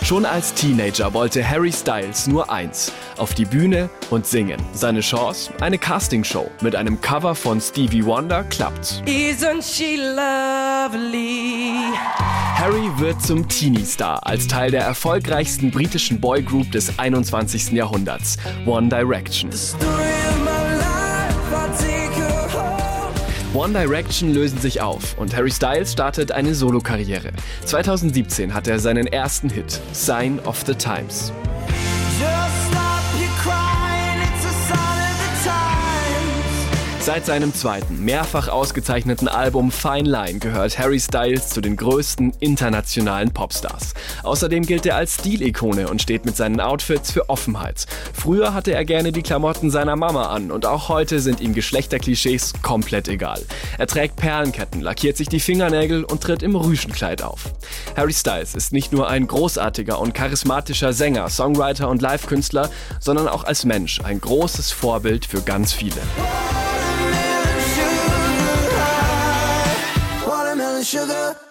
Schon als Teenager wollte Harry Styles nur eins: auf die Bühne und singen. Seine Chance? Eine Castingshow. Mit einem Cover von Stevie Wonder klappt's. Isn't she lovely? Harry wird zum Teenie-Star als Teil der erfolgreichsten britischen Boygroup des 21. Jahrhunderts, One Direction. One Direction lösen sich auf und Harry Styles startet eine Solokarriere. 2017 hat er seinen ersten Hit, Sign of the Times. Seit seinem zweiten, mehrfach ausgezeichneten Album Fine Line gehört Harry Styles zu den größten internationalen Popstars. Außerdem gilt er als Stilikone und steht mit seinen Outfits für Offenheit. Früher hatte er gerne die Klamotten seiner Mama an und auch heute sind ihm Geschlechterklischees komplett egal. Er trägt Perlenketten, lackiert sich die Fingernägel und tritt im Rüschenkleid auf. Harry Styles ist nicht nur ein großartiger und charismatischer Sänger, Songwriter und Live-Künstler, sondern auch als Mensch ein großes Vorbild für ganz viele. Watermelon sugar.